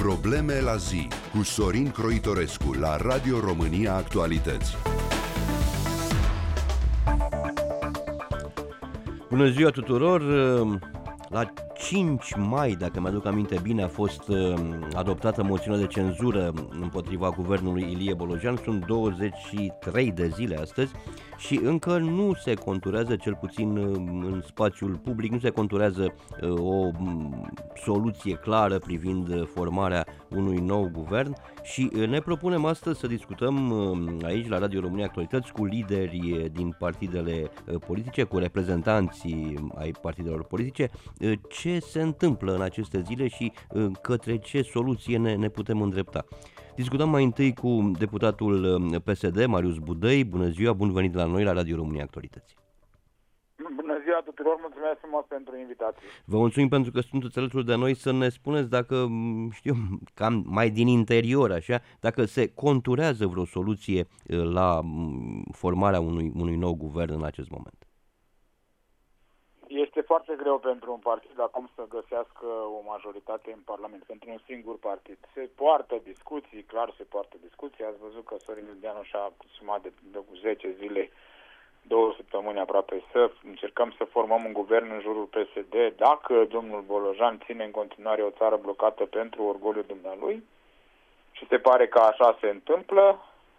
Probleme la zi cu Sorin Croitorescu la Radio România Actualități. Bună ziua tuturor! La 5 mai, dacă mi-aduc aminte bine, a fost adoptată moțiunea de cenzură împotriva guvernului Ilie Bolojan. Sunt 23 de zile astăzi și încă nu se conturează, cel puțin în spațiul public, nu se conturează o soluție clară privind formarea unui nou guvern și ne propunem astăzi să discutăm aici la Radio România Actualități cu lideri din partidele politice, cu reprezentanții ai partidelor politice, ce se întâmplă în aceste zile și către ce soluție ne putem îndrepta. Discutăm mai întâi cu deputatul PSD, Marius Budăi. Bună ziua, bun venit la noi la Radio România Actualități. Bună ziua tuturor, mulțumesc frumos pentru invitație. Vă mulțumim pentru că sunteți alături de noi să ne spuneți dacă, cam mai din interior, așa, dacă se conturează vreo soluție la formarea unui nou guvern în acest moment. Este foarte greu pentru un partid acum să găsească o majoritate în Parlament, pentru un singur partid. Se poartă discuții, clar se poartă discuții. Ați văzut că Sorin Grindeanu și-a sumat de 10 zile, 2 săptămâni aproape, să încercăm să formăm un guvern în jurul PSD. Dacă domnul Bolojan ține în continuare o țară blocată pentru orgoliul dumnealui, și se pare că așa se întâmplă,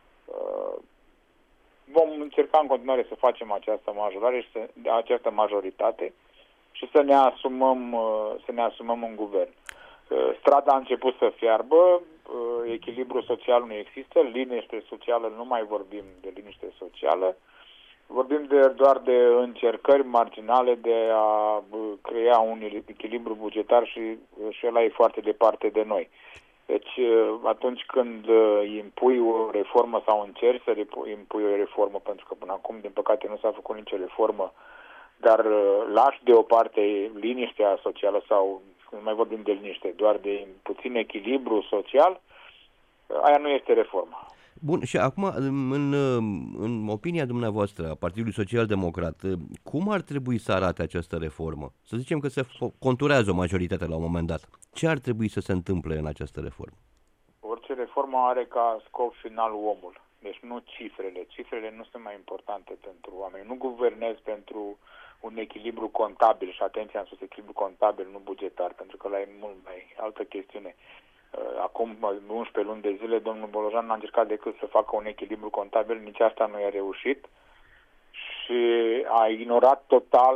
vom încerca în continuare să facem această majoritate și să ne asumăm un guvern. Strada a început să fiarbă, echilibrul social nu există, liniște socială, nu mai vorbim de liniște socială, vorbim doar de încercări marginale de a crea un echilibru bugetar și ăla e foarte departe de noi. Deci atunci când impui o reformă sau încerci să impui o reformă, pentru că până acum, din păcate, nu s-a făcut nicio reformă, dar lași deoparte liniștea socială sau, nu mai vorbim de liniște, doar de puțin echilibru social, aia nu este reforma. Bun, și acum, în opinia dumneavoastră, a Partidului Social Democrat, cum ar trebui să arate această reformă? Să zicem că se conturează o majoritate la un moment dat. Ce ar trebui să se întâmple în această reformă? Orice reformă are ca scop final omul. Deci nu cifrele. Cifrele nu sunt mai importante pentru oameni. Nu guvernezi pentru un echilibru contabil și, atenție, am spus echilibru contabil, nu bugetar, pentru că ăla e mult mai altă chestiune. Acum 11 luni de zile domnul Bolojan n-a încercat decât să facă un echilibru contabil, nici asta nu i-a reușit și a ignorat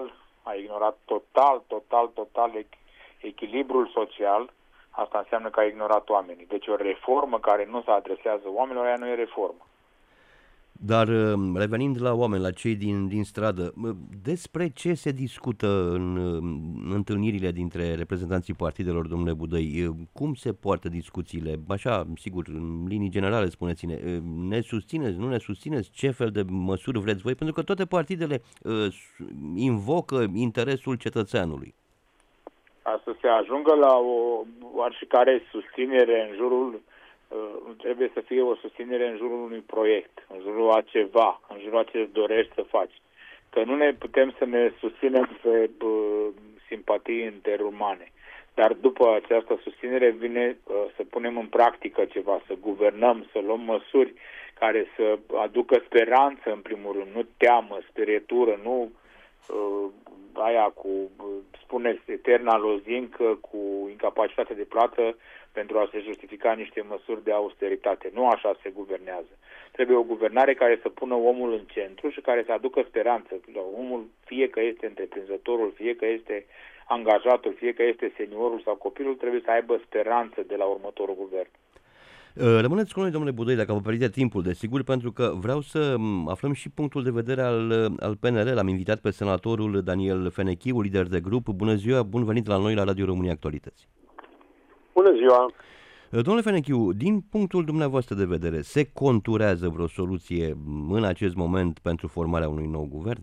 total echilibrul social. Asta înseamnă că a ignorat oamenii. Deci o reformă care nu se adresează oamenilor, aia nu e reformă. Dar revenind la oameni, la cei din stradă, despre ce se discută în întâlnirile dintre reprezentanții partidelor, domnule Budăi? Cum se poartă discuțiile? Așa, sigur, în linii generale, spuneți-ne, ne susțineți, nu ne susțineți? Ce fel de măsuri vreți voi? Pentru că toate partidele invocă interesul cetățeanului. Să se ajungă la o oricare susținere în jurul trebuie să fie o susținere în jurul unui proiect, în jurul a ceva, în jurul a ce dorești să faci. Că nu ne putem să ne susținem pe simpatii interumane. Dar după această susținere vine să punem în practică ceva, să guvernăm, să luăm măsuri care să aducă speranță în primul rând, nu teamă, sperietură, nu aia cu, spuneți, eterna lozincă, cu incapacitate de plată pentru a se justifica niște măsuri de austeritate. Nu așa se guvernează. Trebuie o guvernare care să pună omul în centru și care să aducă speranță. Omul, fie că este întreprinzătorul, fie că este angajatul, fie că este seniorul sau copilul, trebuie să aibă speranță de la următorul guvern. Rămâneți cu noi, domnule Budăi, dacă vă permite timpul, desigur, pentru că vreau să aflăm și punctul de vedere al PNL. L-am invitat pe senatorul Daniel Fenechiu, lider de grup. Bună ziua, bun venit la noi la Radio România Actualități. Bună ziua! Domnule Fenechiu, din punctul dumneavoastră de vedere, se conturează vreo soluție în acest moment pentru formarea unui nou guvern?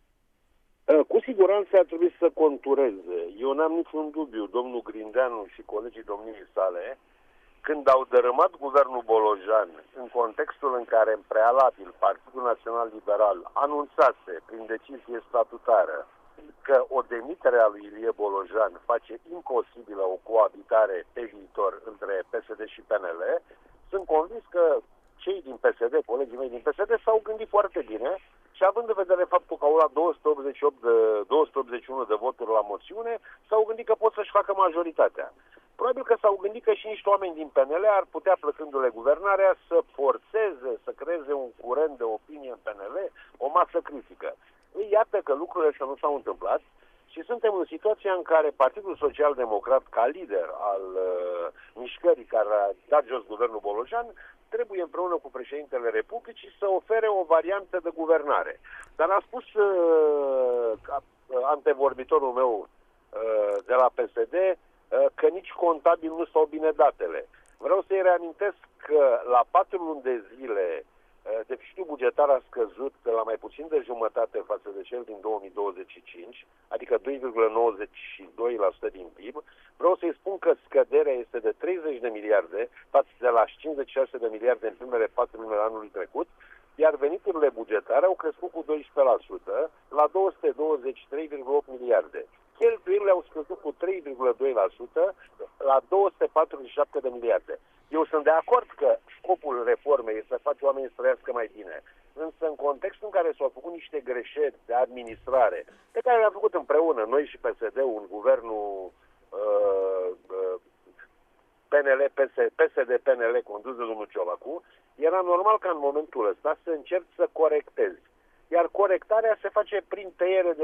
Cu siguranță ar trebui să contureze. Eu n-am niciun dubiu, domnul Grindeanu și colegii domniei sale, când au dărâmat guvernul Bolojan, în contextul în care, în prealabil, Partidul Național Liberal anunțase, prin decizie statutară, că o demitere a lui Ilie Bolojan face imposibilă o coabitare pe viitor între PSD și PNL, sunt convins că cei din PSD, colegii mei din PSD, s-au gândit foarte bine și având în vedere faptul că au luat 281 de voturi la moțiune, s-au gândit că pot să-și facă majoritatea. Probabil că s-au gândit că și niște oameni din PNL ar putea, plăcându-le guvernarea, să forțeze, să creeze un curent de opinie în PNL, o masă critică. Ei, iată că lucrurile astea nu s-au întâmplat și suntem în situația în care Partidul Social Democrat, ca lider al mișcării care a dat jos guvernul Bolojan, trebuie împreună cu președintele Republicii să ofere o variantă de guvernare. Dar a spus antevorbitorul meu de la PSD că nici contabil nu stau bine datele. Vreau să-i reamintesc că la 4 luni de zile deficitul bugetar a scăzut de la mai puțin de jumătate față de cel din 2025, adică 2,92% din PIB. Vreau să-i spun că scăderea este de 30 de miliarde față de la 56 de miliarde în primele 4 luni anului trecut, iar veniturile bugetare au crescut cu 12% la 223,8 miliarde. Cheltuielile au scăzut cu 3,2% la 247 de miliarde. Eu sunt de acord că scopul reformei este să faci oamenii să trăiască mai bine. Însă în contextul în care s-au făcut niște greșeli de administrare, pe care le-am făcut împreună, noi și PSD-ul, în guvernul PSD-PNL condus de domnul Ciolacu, era normal ca în momentul ăsta să încerci să corectezi. Iar corectarea se face prin tăiere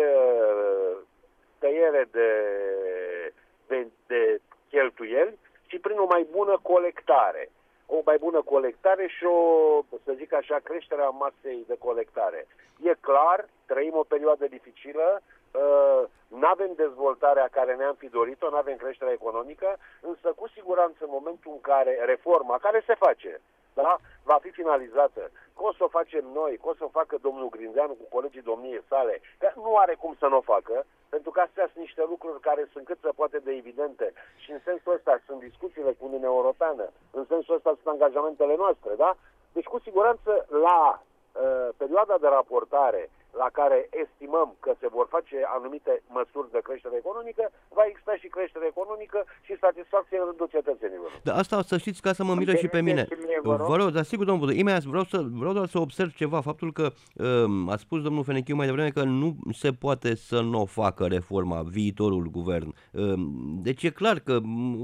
de cheltuieli și prin o mai bună colectare. O mai bună colectare și să zic așa, creșterea masei de colectare. E clar, trăim o perioadă dificilă, nu avem dezvoltarea care ne-am fi dorit-o, nu avem creșterea economică, însă cu siguranță în momentul în care reforma, care se face, da, va fi finalizată, că o să o facem noi, că o să o facă domnul Grindeanu cu colegii domniei sale, că nu are cum să nu o facă, pentru că astea sunt niște lucruri care sunt cât se poate de evidente și în sensul ăsta sunt discuțiile cu Uniunea Europeană, în sensul ăsta sunt angajamentele noastre, da? Deci cu siguranță la perioada de raportare la care estimăm că se vor face anumite măsuri de creștere economică, va exista și creștere economică și satisfacție în rândul cetățenilor. Da, asta să știți ca să mă miră și pe mine. Vă rog, dar sigur, domnul Budăi, imediat vreau doar să observ ceva, faptul că a spus domnul Fenechiu mai devreme că nu se poate să nu o facă reforma, viitorul guvern. Deci e clar că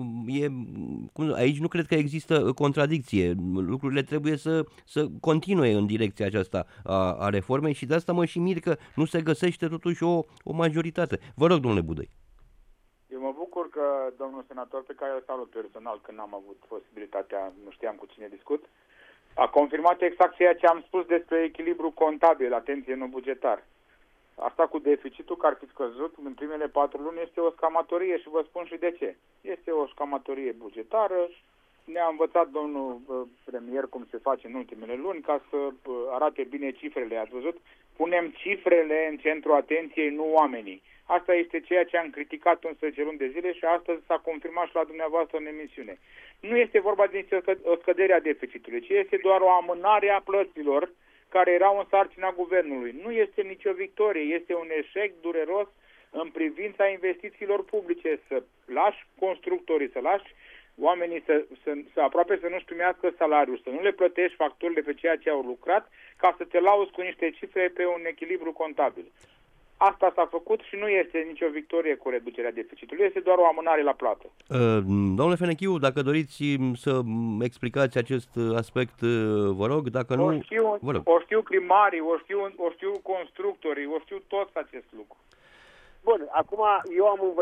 aici nu cred că există contradicție. Lucrurile trebuie să continue în direcția aceasta a reformei și de asta mă și mir că nu se găsește totuși o majoritate. Vă rog, domnule Budăi. Eu mă bucur că domnul senator, pe care îl salut personal, când n-am avut posibilitatea, nu știam cu cine discut, a confirmat exact ceea ce am spus despre echilibru contabil, atenție, nu bugetar. Asta cu deficitul care ar fi scăzut în primele 4 luni este o scamatorie și vă spun și de ce. Este o scamatorie bugetară. Ne-a învățat domnul premier cum se face în ultimele luni ca să arate bine cifrele. Ați văzut? Punem cifrele în centrul atenției, nu oamenii. Asta este ceea ce am criticat 11 luni de zile și astăzi s-a confirmat și la dumneavoastră în emisiune. Nu este vorba de o scădere a deficitului, ci este doar o amânare a plăților care erau în sarcina guvernului. Nu este nicio victorie, este un eșec dureros în privința investițiilor publice. Să lași constructorii, să lași oamenii să aproape să nu-și primească salariul, să nu le plătești facturile pe ceea ce au lucrat, ca să te lauzi cu niște cifre pe un echilibru contabil. Asta s-a făcut și nu este nicio victorie cu reducerea deficitului, este doar o amânare la plată. Domnule Fenechiu, dacă doriți să explicați acest aspect, vă rog, dacă nu... O știu primarii, o știu constructorii, o știu toți acest lucru. Bun, acum eu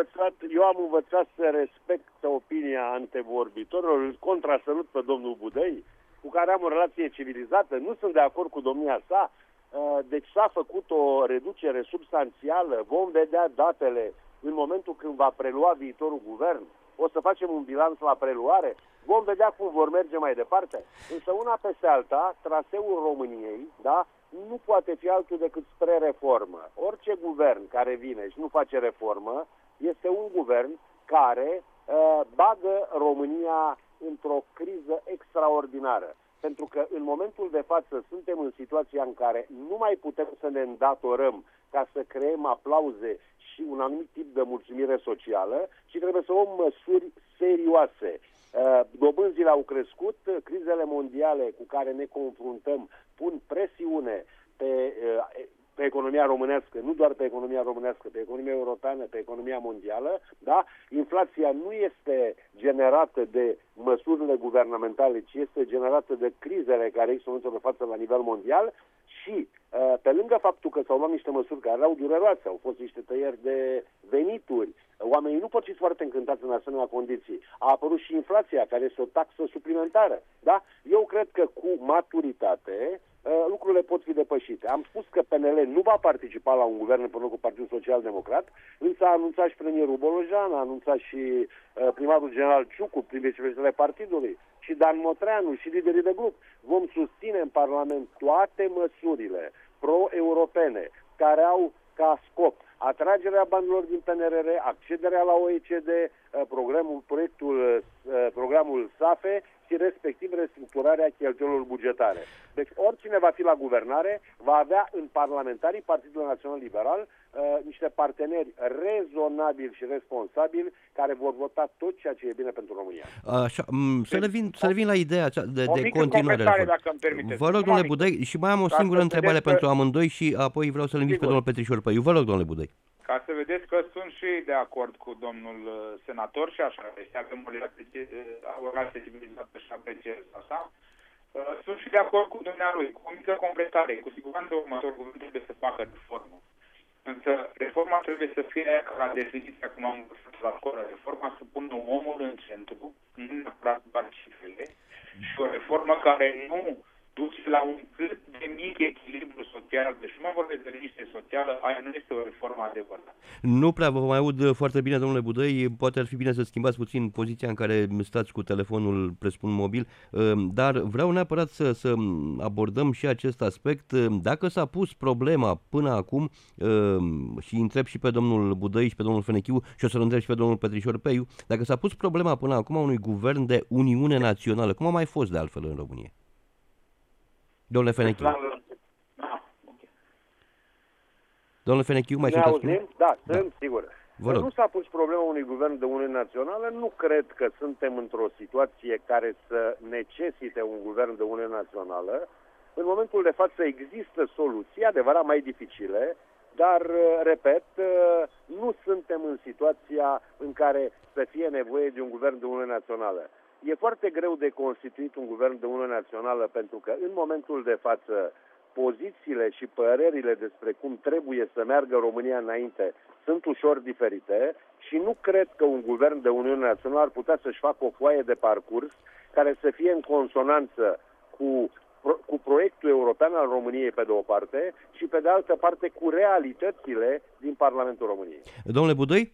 am învățat să respect opinia antevorbitorilor, contrasănut pe domnul Budăi, cu care am o relație civilizată, nu sunt de acord cu domnia sa, deci s-a făcut o reducere substanțială, vom vedea datele în momentul când va prelua viitorul guvern, o să facem un bilanț la preluare, vom vedea cum vor merge mai departe, însă una peste alta, traseul României, da, nu poate fi altul decât spre reformă. Orice guvern care vine și nu face reformă este un guvern care bagă România într-o criză extraordinară. Pentru că în momentul de față suntem în situația în care nu mai putem să ne îndatorăm ca să creăm aplauze și un anumit tip de mulțumire socială, ci trebuie să luăm măsuri serioase. Dobânzile au crescut, crizele mondiale cu care ne confruntăm pun presiune pe economia românească, nu doar pe economia românească, pe economia europeană, pe economia mondială, da? Inflația nu este generată de măsurile guvernamentale, ci este generată de crizele care există în momentul de față la nivel mondial și pe lângă faptul că s-au luat niște măsuri care erau dureroase, au fost niște tăieri de venituri, oamenii nu pot fi foarte încântați în asemenea condiții. A apărut și inflația, care este o taxă suplimentară. Da? Eu cred că cu maturitate lucrurile pot fi depășite. Am spus că PNL nu va participa la un guvern împreună cu Partidul Social Democrat, însă a anunțat și premierul Bolojan, a anunțat și primarul general Ciucu, prin vicepreședintele partidului, și Dan Motreanu și liderii de grup. Vom susține în Parlament toate măsurile pro-europene care au ca scop atragerea banilor din PNRR, accederea la OECD, programul SAFE și respectiv restructurarea cheltuielor bugetare. Deci oricine va fi la guvernare va avea în parlamentarii Partidul Național Liberal niște parteneri rezonabili și responsabili care vor vota tot ceea ce e bine pentru România. Așa, să revin la ideea de continuare. Dacă îmi permiteți. Vă rog, domnule Budăi, și mai am o singură întrebare pentru amândoi și apoi vreau să-l invit pe domnul Petrișor Păiu. Vă rog, domnule Budăi. Ca să vedeți că sunt și de acord cu domnul senator și așa, deci avem o relație civilizată și apreciez asta. Sunt și de acord cu dumnealui, cu o mică completare. Cu siguranță următorul guvern trebuie să facă reformă. Însă reforma trebuie să fie ca la definiția, cum am văzut la școală, reforma să pună omul în centru, nu neapărat doar cifrele, și o reformă care nu duce la un cât de mic echilibru social, deci nu mă vorbesc de liniște socială, aia nu este o reformă adevărată. Nu prea vă mai aud foarte bine, domnule Budăi, poate ar fi bine să schimbați puțin poziția în care stați cu telefonul, presupun, mobil, dar vreau neapărat să abordăm și acest aspect. Dacă s-a pus problema până acum, și întreb și pe domnul Budăi și pe domnul Fenechiu și o să-l întreb și pe domnul Petrișor Peiu, dacă s-a pus problema până acum unui guvern de Uniune Națională, cum a mai fost de altfel în România? Domnule Fenechiu. Domnule Fenechiu, mai sunteți? Auzim? Da, sunt sigur. Nu s-a pus problema unui guvern de Uniune Națională. Nu cred că suntem într-o situație care să necesite un guvern de Uniune Națională. În momentul de față există soluții, adevărat mai dificile, dar, repet, nu suntem în situația în care să fie nevoie de un guvern de Uniune Națională. E foarte greu de constituit un guvern de Uniune Națională pentru că în momentul de față pozițiile și părerile despre cum trebuie să meargă România înainte sunt ușor diferite și nu cred că un guvern de Uniune Națională ar putea să-și facă o foaie de parcurs care să fie în consonanță cu proiectul european al României pe de o parte și pe de altă parte cu realitățile din Parlamentul României. Domnule Budăi?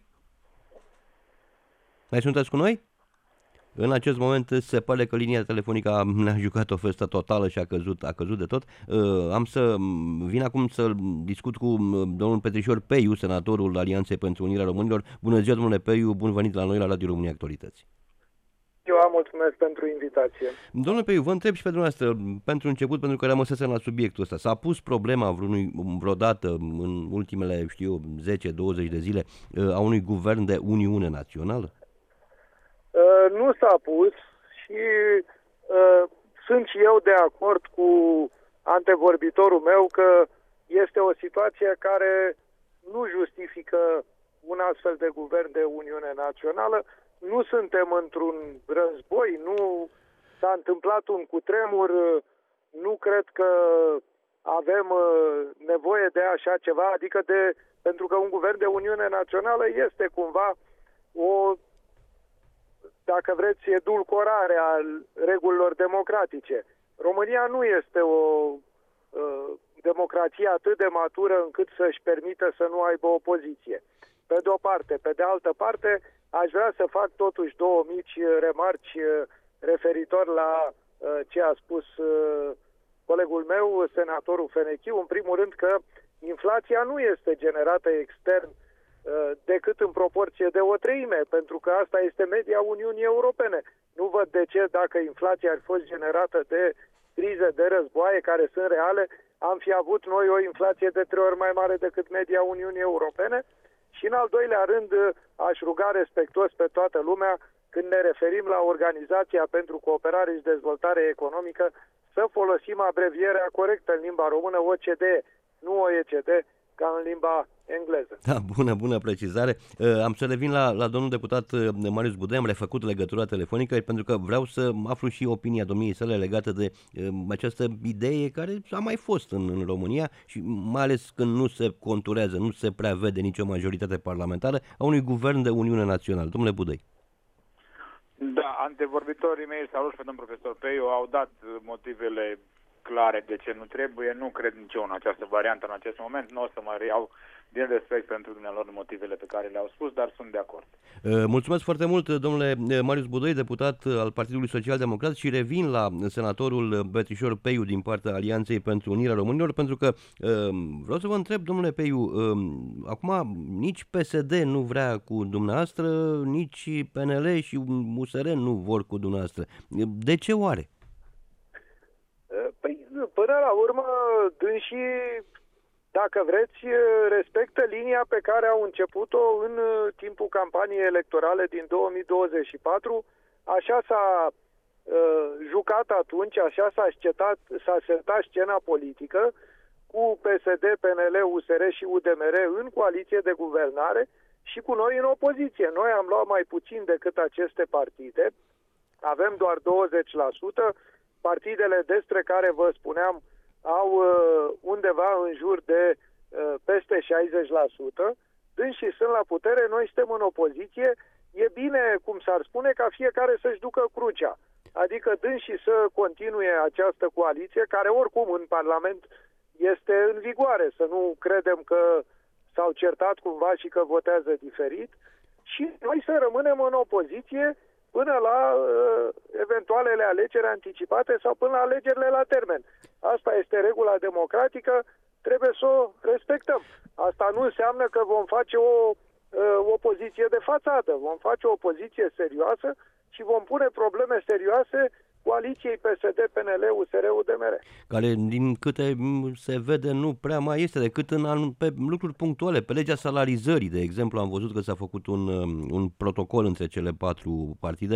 Mai sunteți cu noi? În acest moment se pare că linia telefonică ne-a jucat o festă totală și a căzut de tot. Am să vin acum să discut cu domnul Petrișor Peiu, senatorul Alianței pentru Unirea Românilor. Bună ziua, domnule Peiu, bun venit la noi la Radio România Actualități. Eu mulțumesc pentru invitație. Domnule Peiu, vă întreb și pe dumneavoastră, pentru început, pentru că rămăsesem la subiectul ăsta. S-a pus problema vreodată în ultimele, 10-20 de zile a unui guvern de Uniune Națională? Nu s-a pus și sunt și eu de acord cu antevorbitorul meu că este o situație care nu justifică un astfel de guvern de Uniune Națională. Nu suntem într-un război, nu s-a întâmplat un cutremur, nu cred că avem nevoie de așa ceva, adică pentru că un guvern de Uniune Națională este cumva o, dacă vreți, edulcorare a regulilor democratice. România nu este o democrație atât de matură încât să-și permită să nu aibă opoziție. Pe de o parte. Pe de altă parte, aș vrea să fac totuși două mici remarci referitor la ce a spus colegul meu, senatorul Fenechiu. În primul rând că inflația nu este generată extern decât în proporție de 1/3, pentru că asta este media Uniunii Europene. Nu văd de ce, dacă inflația ar fost generată de crize, de războaie care sunt reale, am fi avut noi o inflație de 3 ori mai mare decât media Uniunii Europene. Și în al doilea rând aș ruga respectuos pe toată lumea, când ne referim la Organizația pentru Cooperare și Dezvoltare Economică, să folosim abrevierea corectă în limba română OCDE, nu OECD, ca în limba engleză. Da, bună precizare. Am să revin la domnul deputat Marius Budăi, am refăcut legătura telefonică pentru că vreau să aflu și opinia domniei sale legată de această idee care a mai fost în România și mai ales când nu se conturează, nu se prea vede nicio majoritate parlamentară a unui guvern de Uniune Națională. Domnule Budăi. Da, antevorbitorii mei, salut pe domnul profesor Peiu, au dat motivele clare de ce nu trebuie. Nu cred nici eu în această variantă în acest moment. Nu o să mă reiau din respect pentru dumnealor motivele pe care le-au spus, dar sunt de acord. Mulțumesc foarte mult, domnule Marius Budăi, deputat al Partidului Social Democrat, și revin la senatorul Petrișor Peiu din partea Alianței pentru Unirea Românilor, pentru că vreau să vă întreb, domnule Peiu, acum nici PSD nu vrea cu dumneavoastră, nici PNL și USR nu vor cu dumneavoastră. De ce oare? Păi, până la urmă, dânsii, dacă vreți, respectă linia pe care au început-o în timpul campaniei electorale din 2024. Așa s-a jucat atunci, așa s-a setat scena politică cu PSD, PNL, USR și UDMR în coaliție de guvernare și cu noi în opoziție. Noi am luat mai puțin decât aceste partide, avem doar 20%, partidele despre care vă spuneam au undeva în jur de peste 60%, dânsii sunt la putere, noi suntem în opoziție, e bine, cum s-ar spune, ca fiecare să-și ducă crucea, adică dânsii să continue această coaliție, care oricum în Parlament este în vigoare, să nu credem că s-au certat cumva și că votează diferit, și noi să rămânem în opoziție până la eventualele alegeri anticipate sau până la alegerile la termen. Asta este regula democratică, trebuie să o respectăm. Asta nu înseamnă că vom face o opoziție de fațadă, vom face o opoziție serioasă și vom pune probleme serioase coaliției PSD, PNL, USR, UDMR. Care, din câte se vede, nu prea mai este decât pe lucruri punctuale. Pe legea salarizării, de exemplu, am văzut că s-a făcut un protocol între cele 4 partide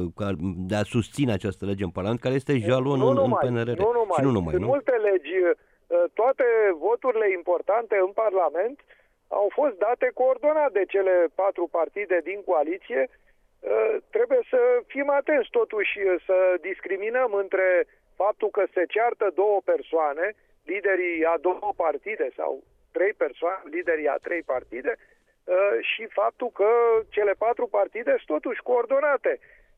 de a susține această lege în Parlament, care este jalon în PNRR. Și nu numai, în multe legi, toate voturile importante în Parlament au fost date coordonat de cele 4 partide din coaliție. Trebuie să fim atenți totuși să discriminăm între faptul că se ceartă 2 persoane, liderii a 2 partide sau 3 persoane, liderii a 3 partide, și faptul că cele 4 partide sunt totuși coordonate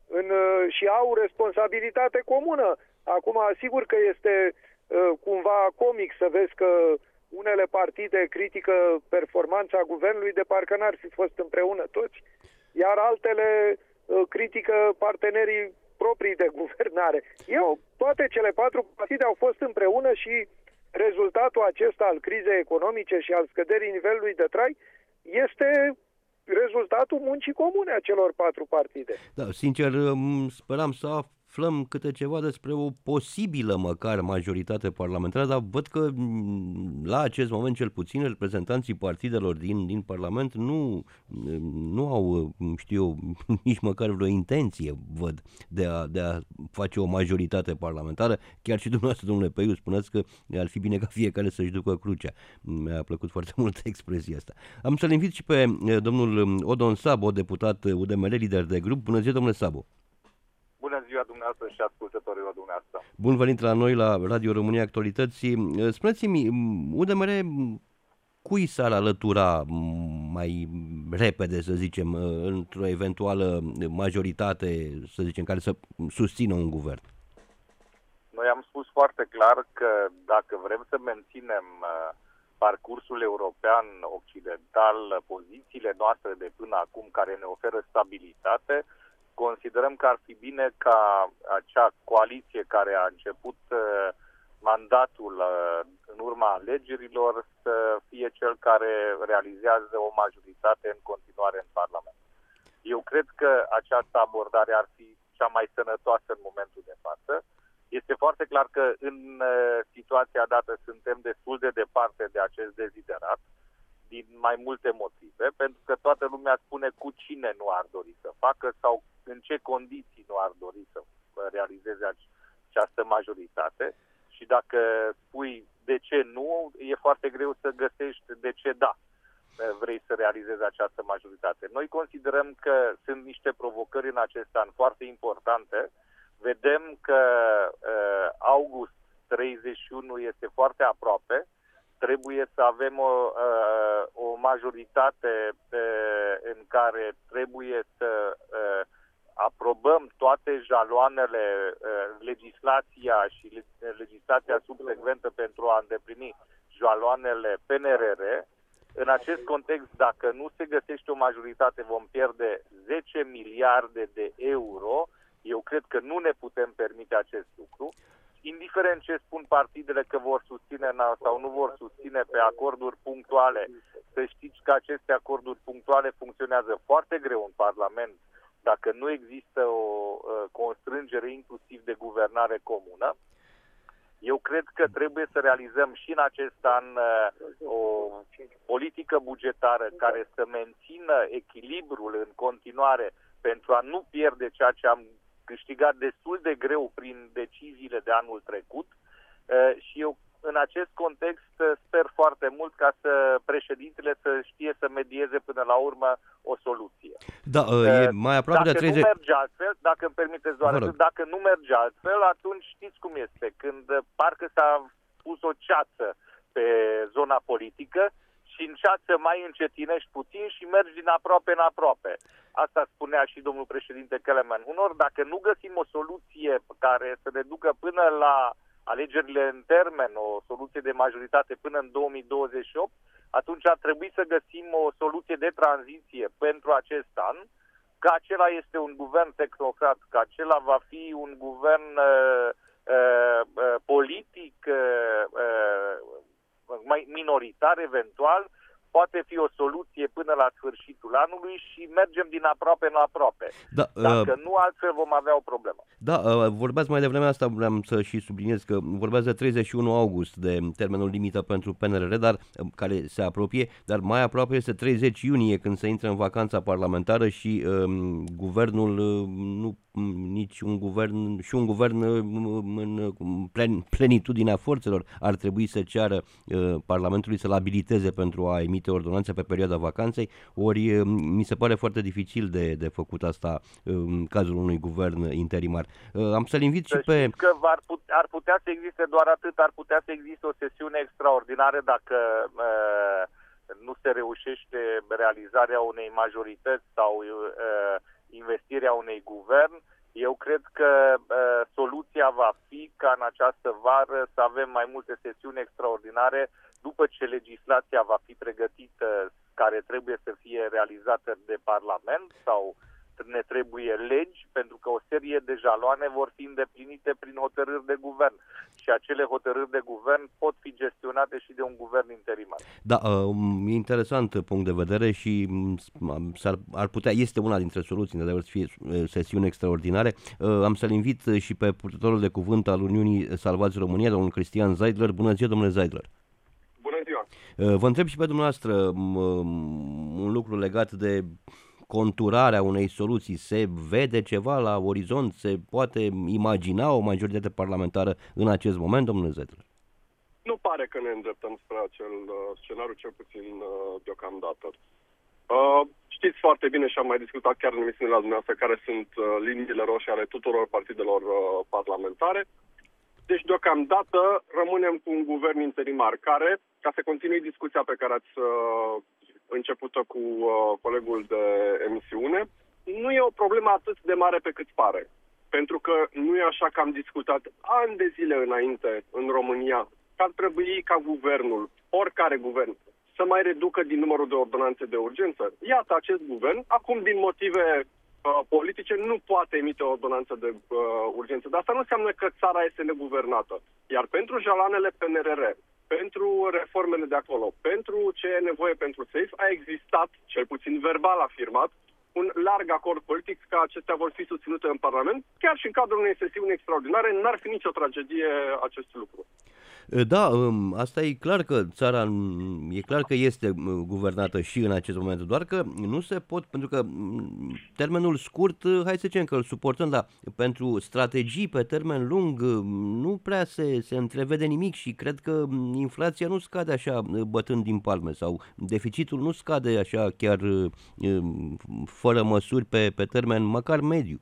și au responsabilitate comună. Acum, asigur că este cumva comic să vezi că unele partide critică performanța guvernului de parcă n-ar fi fost împreună toți, iar altele critică partenerii proprii de guvernare. Toate cele 4 partide au fost împreună și rezultatul acesta al crizei economice și al scăderii nivelului de trai este rezultatul muncii comune a celor 4 partide. Da, sincer, speram să aflăm câte ceva despre o posibilă măcar majoritate parlamentară, dar văd că la acest moment cel puțin reprezentanții partidelor din Parlament nu au, știu eu, nici măcar vreo intenție, văd, de a face o majoritate parlamentară. Chiar și dumneavoastră, domnule Peiu, spuneți că ar fi bine ca fiecare să-și ducă crucea. Mi-a plăcut foarte mult expresia asta. Am să-l invit și pe domnul Odon Sabo, deputat UDMR, lider de grup. Bună ziua, domnule Sabo! Bună ziua dumneavoastră și ascultătorilor dumneavoastră. Bun venit la noi la Radio România Actualității. Spuneți-mi, UDMR cui s-ar alătura mai repede, să zicem, într-o eventuală majoritate, să zicem, care să susțină un guvern? Noi am spus foarte clar că dacă vrem să menținem parcursul european occidental, pozițiile noastre de până acum care ne oferă stabilitate, considerăm că ar fi bine ca acea coaliție care a început mandatul în urma alegerilor să fie cel care realizează o majoritate în continuare în Parlament. Eu cred că această abordare ar fi cea mai sănătoasă în momentul de față, Este foarte clar că în situația dată suntem destul de departe de acest deziderat, din mai multe motive, pentru că toată lumea spune cu cine nu ar dori să facă sau în ce condiții nu ar dori să realizeze această majoritate. Și dacă spui de ce nu, e foarte greu să găsești de ce da vrei să realizezi această majoritate. Noi considerăm că sunt niște provocări în acest an foarte importante. Vedem că august 31 este foarte aproape. Trebuie să avem o majoritate în care trebuie să aprobăm toate jaloanele, legislația și legislația subsecventă pentru a îndeplini jaloanele PNRR. În acest context, dacă nu se găsește o majoritate, vom pierde 10 miliarde de euro. Eu cred că nu ne putem permite acest lucru. Indiferent ce spun partidele că vor susține sau nu vor susține pe acorduri punctuale, să știți că aceste acorduri punctuale funcționează foarte greu în Parlament dacă nu există o constrângere inclusiv de guvernare comună. Eu cred că trebuie să realizăm și în acest an o politică bugetară care să mențină echilibrul în continuare pentru a nu pierde ceea ce am câștigat destul de greu prin deciziile de anul trecut și eu în acest context sper foarte mult ca președintele să știe să medieze până la urmă o soluție. Da, e mai aproape de 30... nu merge altfel, dacă îmi permiteți doar atât, dacă nu merge altfel, atunci știți cum este. Când parcă s-a pus o ceață pe zona politică și în ceață mai încetinești puțin și mergi din aproape în aproape. Asta spunea și domnul președinte Kelemen. Unor, dacă nu găsim o soluție care să ne ducă până la alegerile în termen, o soluție de majoritate până în 2028, atunci ar trebui să găsim o soluție de tranziție pentru acest an, că acela este un guvern tehnocrat, că acela va fi un guvern politic, mai minoritar eventual, poate fi o soluție până la sfârșitul anului și mergem din aproape în aproape. Da, dacă nu, altfel vom avea o problemă. Da, vorbeați mai devreme, asta vreau să și subliniez, că vorbeați de 31 august de termenul limită pentru PNRR, dar care se apropie, dar mai aproape este 30 iunie când se intră în vacanța parlamentară și guvernul nu nici un guvern și un guvern în plenitudinea forțelor ar trebui să ceară Parlamentului să-l abiliteze pentru a emite ordonanțe pe perioada vacanței, ori mi se pare foarte dificil de făcut asta în cazul unui guvern interimar. Am să-l invit și pe... că ar putea să existe doar atât, ar putea să existe o sesiune extraordinară dacă nu se reușește realizarea unei majorități sau investirea unei guvern. Eu cred că soluția va fi ca în această vară să avem mai multe sesiuni extraordinare după ce legislația va fi pregătită, care trebuie să fie realizată de Parlament sau ne trebuie legi, pentru că o serie de jaloane vor fi îndeplinite prin hotărâri de guvern. Și acele hotărâri de guvern pot fi gestionate și de un guvern interimar. Da, interesant punct de vedere și ar putea, este una dintre soluții, de să fie sesiuni extraordinare. Am să-l invit și pe purtătorul de cuvânt al Uniunii Salvați România, domnul Cristian Zeidler. Bună ziua, domnule Zeidler! Bună ziua! Vă întreb și pe dumneavoastră un lucru legat de conturarea unei soluții. Se vede ceva la orizont? Se poate imagina o majoritate parlamentară în acest moment, domnule Zeidler? Nu pare că ne îndreptăm spre acel scenariu, cel puțin deocamdată. Știți foarte bine și am mai discutat chiar în emisiunile la dumneavoastră care sunt liniile roșii ale tuturor partidelor parlamentare. Deci, deocamdată, rămânem cu un guvern interimar care, ca să continui discuția pe care ați începută cu colegul de emisiune, nu e o problemă atât de mare pe cât pare. Pentru că nu e așa că am discutat ani de zile înainte în România că ar trebui ca guvernul, oricare guvern, să mai reducă din numărul de ordonanțe de urgență. Iată, acest guvern, acum din motive politice, nu poate emite o ordonanță de urgență. Dar asta nu înseamnă că țara este neguvernată. Iar pentru jaloanele PNRR, pentru reformele de acolo, pentru ce e nevoie pentru SAFE, a existat, cel puțin verbal afirmat, un larg acord politic că acestea vor fi susținute în Parlament. Chiar și în cadrul unei sesiuni extraordinare n-ar fi nicio tragedie acest lucru. Da, asta e clar că țara, e clar că este guvernată și în acest moment, doar că nu se pot, pentru că termenul scurt, hai să zicem că îl suportăm, dar pentru strategii pe termen lung nu prea se întrevede nimic și cred că inflația nu scade așa bătând din palme sau deficitul nu scade așa chiar fără măsuri pe termen măcar mediu.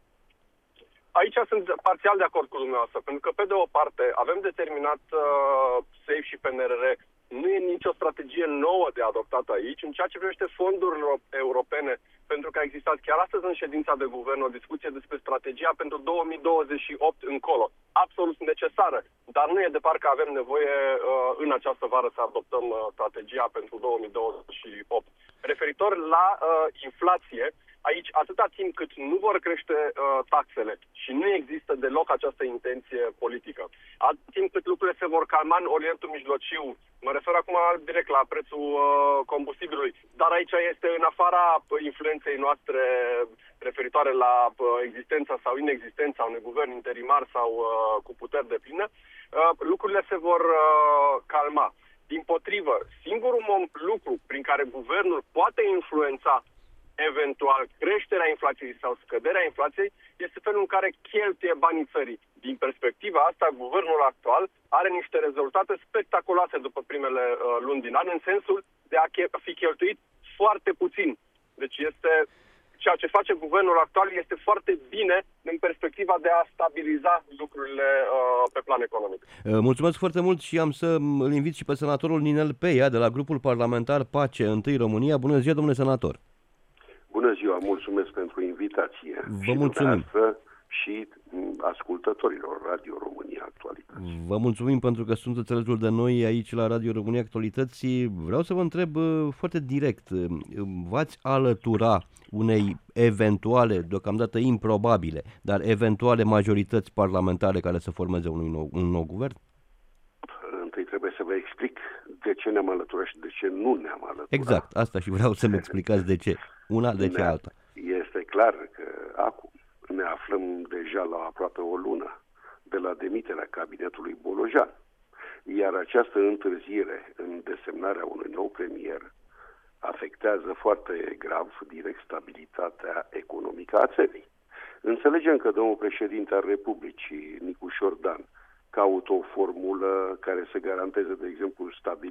Aici sunt parțial de acord cu dumneavoastră, pentru că, pe de o parte, avem determinat SAFE și PNRR. Nu e nicio strategie nouă de adoptat aici. În ceea ce privește fondurile europene, pentru că a existat chiar astăzi în ședința de guvern o discuție despre strategia pentru 2028 încolo. Absolut necesară, dar nu e de parcă avem nevoie în această vară să adoptăm strategia pentru 2028. Referitor la inflație, aici, atâta timp cât nu vor crește taxele și nu există deloc această intenție politică, atât timp cât lucrurile se vor calma în Orientul Mijlociu, mă refer acum direct la prețul combustibilului, dar aici este în afara influenței noastre referitoare la existența sau inexistența unui guvern interimar sau cu puteri depline, lucrurile se vor calma. Dimpotrivă, singurul lucru prin care guvernul poate influența eventual creșterea inflației sau scăderea inflației este felul în care cheltuie banii țării. Din perspectiva asta, guvernul actual are niște rezultate spectaculoase după primele luni din an, în sensul de a fi cheltuit foarte puțin. Deci ceea ce face guvernul actual este foarte bine în perspectiva de a stabiliza lucrurile pe plan economic. Mulțumesc foarte mult și am să îl invit și pe senatorul Ninel Peia de la grupul parlamentar Pace Întâi România. Bună ziua, domnule senator! Bună ziua, mulțumesc pentru invitație. Vă mulțumim. Și ascultătorilor Radio România Actualități. Vă mulțumim pentru că sunteți alături de noi aici la Radio România Actualități. Vreau să vă întreb foarte direct, v-ați alătura unei eventuale, deocamdată improbabile, dar eventuale majorități parlamentare care să formeze un nou guvern? Întâi trebuie să vă explic de ce ne-am alăturat și de ce nu ne-am alăturat. Exact, asta și vreau să-mi explicați de ce. Una, de ce alta. Este clar că acum ne aflăm deja la aproape o lună de la demiterea cabinetului Bolojan, iar această întârziere în desemnarea unui nou premier afectează foarte grav direct stabilitatea economică a țării. Înțelegem că domnul președinte al Republicii, Nicu Șordan, caută o formulă care să garanteze, de exemplu,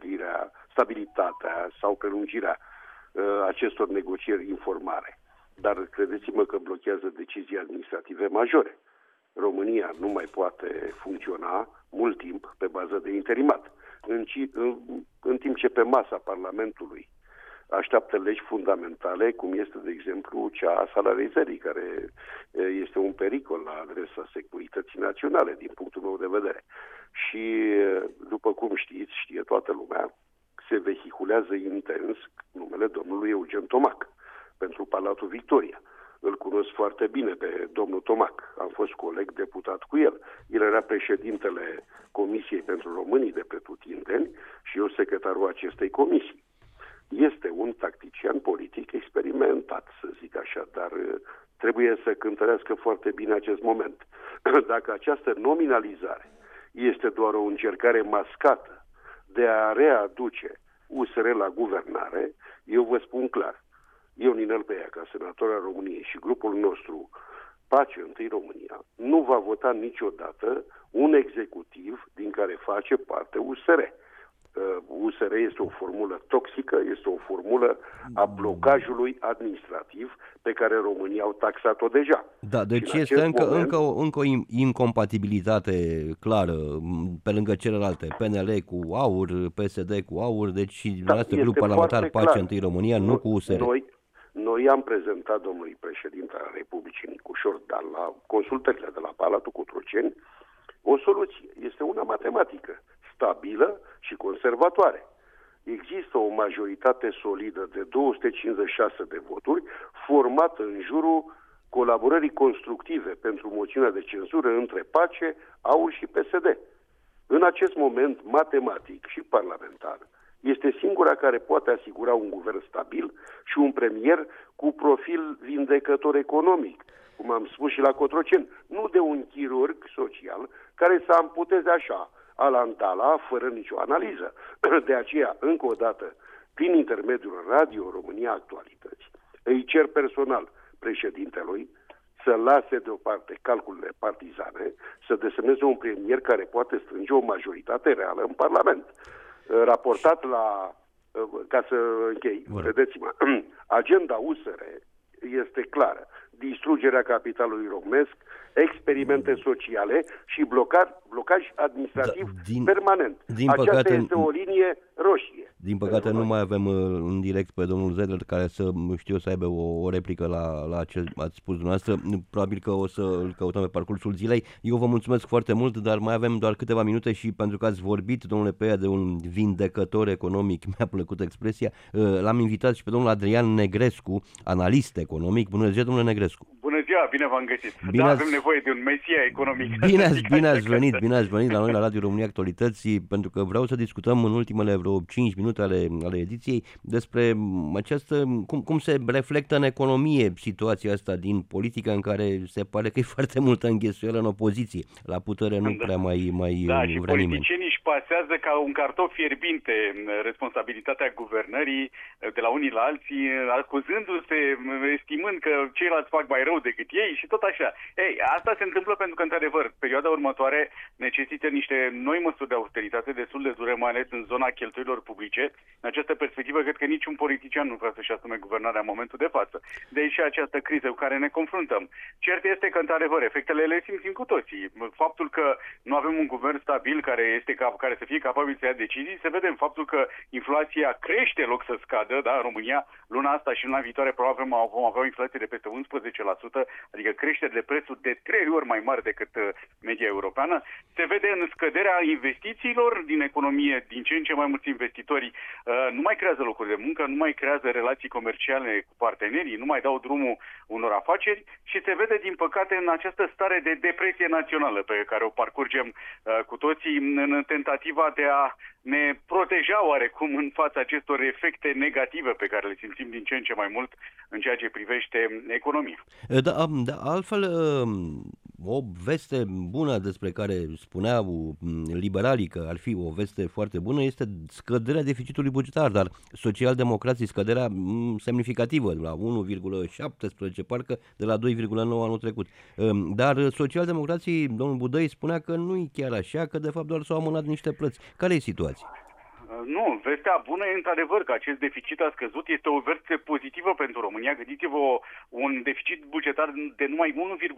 stabilitatea sau prelungirea acestor negocieri informale. Dar credeți-mă că blochează decizii administrative majore. România nu mai poate funcționa mult timp pe bază de interimat. În timp ce pe masa Parlamentului așteaptă legi fundamentale, cum este, de exemplu, cea a salarizării, care este un pericol la adresa securității naționale, din punctul meu de vedere. Și, după cum știți, știe toată lumea, se vehiculează intens numele domnului Eugen Tomac pentru Palatul Victoria. Îl cunosc foarte bine pe domnul Tomac. Am fost coleg deputat cu el. El era președintele Comisiei pentru Românii de pretutindeni și eu secretarul acestei comisii. Este un tactician politic experimentat, să zic așa, dar trebuie să cântărească foarte bine acest moment. Dacă această nominalizare este doar o încercare mascată de a readuce USR la guvernare, eu vă spun clar, eu, Ninel Peia, ca senator al României și grupul nostru Pace Întâi România, nu va vota niciodată un executiv din care face parte USR. USR este o formulă toxică, este o formulă a blocajului administrativ pe care România au taxat-o deja. Da, deci este încă o incompatibilitate clară pe lângă celelalte, PNL cu AUR, PSD cu AUR, deci și dumneavoastră grup parlamentar Pace Întâi România, nu cu USR. Noi am prezentat domnului președinte al Republicii Nicu Șordan la consultările de la Palatul Cotroceni o soluție. Este una matematică, stabilă și conservatoare. Există o majoritate solidă de 256 de voturi formată în jurul colaborării constructive pentru moțiunea de cenzură între Pace, AUR și PSD. În acest moment, matematic și parlamentar, este singura care poate asigura un guvern stabil și un premier cu profil vindecător economic, cum am spus și la Cotroceni, nu de un chirurg social care să amputeze așa, alandala, fără nicio analiză. De aceea, încă o dată, prin intermediul Radio România Actualități, îi cer personal președintelui să lase deoparte calculele partizane, să desemneze un premier care poate strânge o majoritate reală în Parlament. Raportat la, ca să închei, vedeți-mă, agenda USR este clară. Distrugerea capitalului românesc, experimente sociale și blocaj administrativ permanent. Aceasta este o linie roșie. Din păcate nu mai avem în direct pe domnul Zedler care să aibă o replică la ce ați spus dumneavoastră. Probabil că o să îl căutăm pe parcursul zilei. Eu vă mulțumesc foarte mult, dar mai avem doar câteva minute și pentru că ați vorbit, domnule Peia, de un vindecător economic, mi-a plăcut expresia, l-am invitat și pe domnul Adrian Negrescu, analist economic. Bună ziua, domnule Negrescu! Bună ziua, bine v-am găsit! Avem nevoie de un mesia economic. Bine ați venit la noi la Radio România Actualități, pentru că vreau să discutăm în ultimele vreo 5 minute ale ediției despre această, cum se reflectă în economie situația asta din politică în care se pare că e foarte multă înghesuială în opoziție. La putere nu prea mai și vrea politicienii își pasează ca un cartof fierbinte responsabilitatea guvernării de la unii la alții, acuzându-se, estimând că ceilalți fac mai rău decât ei și tot așa. Asta se întâmplă pentru că, într-adevăr, perioada următoare necesită niște noi măsuri de austeritate destul de dure, mai ales în zona cheltuielilor publice. În această perspectivă, cred că niciun politician nu vrea să-și asume guvernarea în momentul de față. Deși această criză cu care ne confruntăm. Cert este că, într-adevăr, efectele le simțim cu toții. Faptul că nu avem un guvern stabil care să fie capabil să ia decizii, se vede în faptul că inflația crește în loc să scadă, da? În România, luna asta și luna viitoare probabil vom avea o inflație de peste 11%, adică creșteri de prețuri de 3 ori mai mari decât media europeană. Se vede în scăderea investițiilor din economie, din ce în ce mai mulți investitori nu mai creează locuri de muncă, nu mai creează relații comerciale cu partenerii, nu mai dau drumul unor afaceri și se vede, din păcate, în această stare de depresie națională pe care o parcurgem cu toții în tentativa de a ne proteja oarecum în fața acestor efecte negative pe care le simțim din ce în ce mai mult în ceea ce privește economia. Altfel, o veste bună despre care spuneau liberalii că ar fi o veste foarte bună este scăderea deficitului bugetar, dar socialdemocrații scăderea semnificativă, la 1,17 parcă, de la 2,9 anul trecut. Dar socialdemocrații, domnul Budăi spunea că nu e chiar așa, că de fapt doar s-au amânat niște plăți. Care e situația? Nu, vestea bună e într-adevăr că acest deficit a scăzut, este o veste pozitivă pentru România. Gândiți-vă un deficit bugetar de numai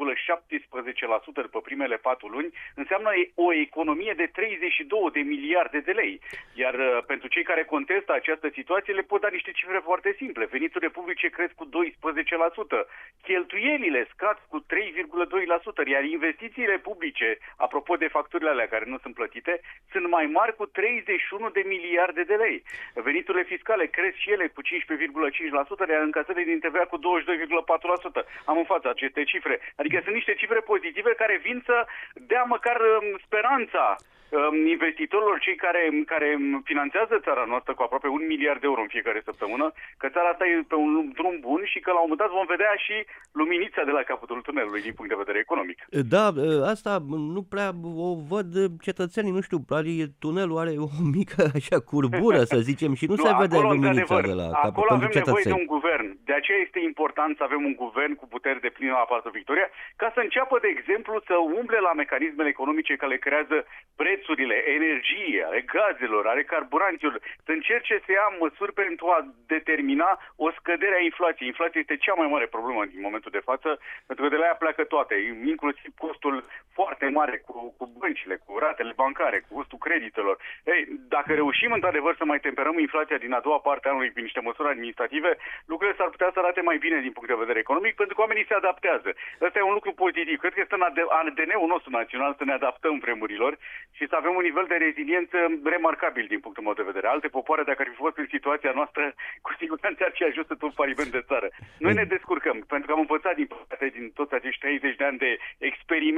1,17% după primele 4 luni, înseamnă o economie de 32 de miliarde de lei. Iar pentru cei care contestă această situație le pot da niște cifre foarte simple. Veniturile publice cresc cu 12%, cheltuielile scad cu 3,2%, iar investițiile publice, apropo de facturile alea care nu sunt plătite, sunt mai mari cu 31 de miliarde de lei. Veniturile fiscale cresc și ele cu 15,5%, iar încasările din TVA cu 22,4%. Am în față aceste cifre. Adică sunt niște cifre pozitive care vin să dea măcar speranța investitorilor, cei care finanțează țara noastră cu aproape 1 miliard de euro în fiecare săptămână, că țara asta e pe un drum bun și că la un moment dat vom vedea și luminița de la capătul tunelului din punct de vedere economic. Da, asta nu prea o văd cetățenii, nu știu, tunelul are o mică așa curbură, să zicem, și nu se vede luminița de la capătul. Acolo avem nevoie de un guvern. De aceea este important să avem un guvern cu puteri de plină la Pasă Victoria, ca să înceapă, de exemplu, să umble la mecanismele economice care creează prețurile, energie, ale gazelor, ale carburanților, să încerce să ia măsuri pentru a determina o scădere a inflației. Inflația este cea mai mare problemă din momentul de față, pentru că de la ea pleacă toate, inclusiv costul foarte mare cu băncile, cu ratele bancare, cu costul creditelor. Dacă reușim într-adevăr să mai temperăm inflația din a doua parte a anului prin niște măsuri administrative, lucrurile s-ar putea să arate mai bine din punct de vedere economic, pentru că oamenii se adaptează. Ăsta e un lucru pozitiv. Cred că este în ADN-ul nostru național să ne adaptăm vremurilor și să avem un nivel de reziliență remarcabil din punctul meu de vedere. Alte popoare, dacă ar fi fost în situația noastră, cu siguranță ar fi ajuns tot faliment de țară. Noi ne descurcăm, pentru că am învățat din toți acești 30 de ani de experimente economice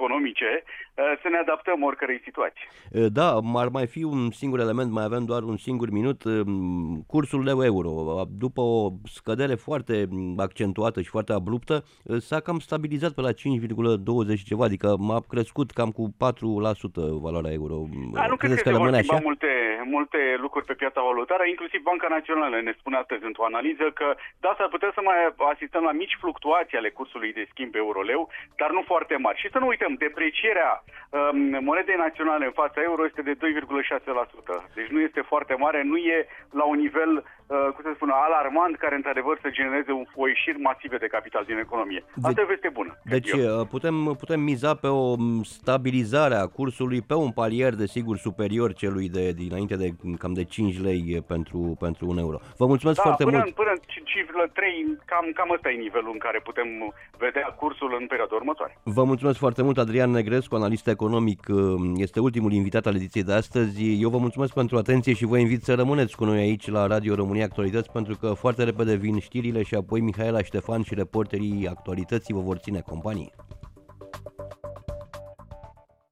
economice, să ne adaptăm oricărei situații. Da, ar mai fi un singur element, mai avem doar un singur minut, cursul leu-euro. După o scădere foarte accentuată și foarte abruptă, s-a cam stabilizat pe la 5,20 ceva, adică a crescut cam cu 4% valoarea euro. Nu cred că se vor schimba multe lucruri pe piața valutară, inclusiv Banca Națională ne spune astăzi într-o analiză că da, s-ar putea să mai asistăm la mici fluctuații ale cursului de schimb euro-leu, dar nu foarte mari. Și să nu uităm, deprecierea monedei naționale în fața euro este de 2,6%. Deci nu este foarte mare, nu e la un nivel, cum să spun, alarmant, care într-adevăr să genereze o ieșiri masive de capital din economie. Asta e o veste bună. Deci putem miza pe o stabilizare a cursului, pe un palier, desigur, superior celui de dinainte de cam de 5 lei pentru un euro. Vă mulțumesc foarte mult. Până în 5,3, cam ăsta e nivelul în care putem vedea cursul în perioada următoare. Vă mulțumesc foarte mult, Adrian Negrescu, analist economic, este ultimul invitat al ediției de astăzi. Eu vă mulțumesc pentru atenție și vă invit să rămâneți cu noi aici la Radio România Actualități, pentru că foarte repede vin știrile și apoi Mihaela Ștefan și reporterii Actualității vă vor ține companie.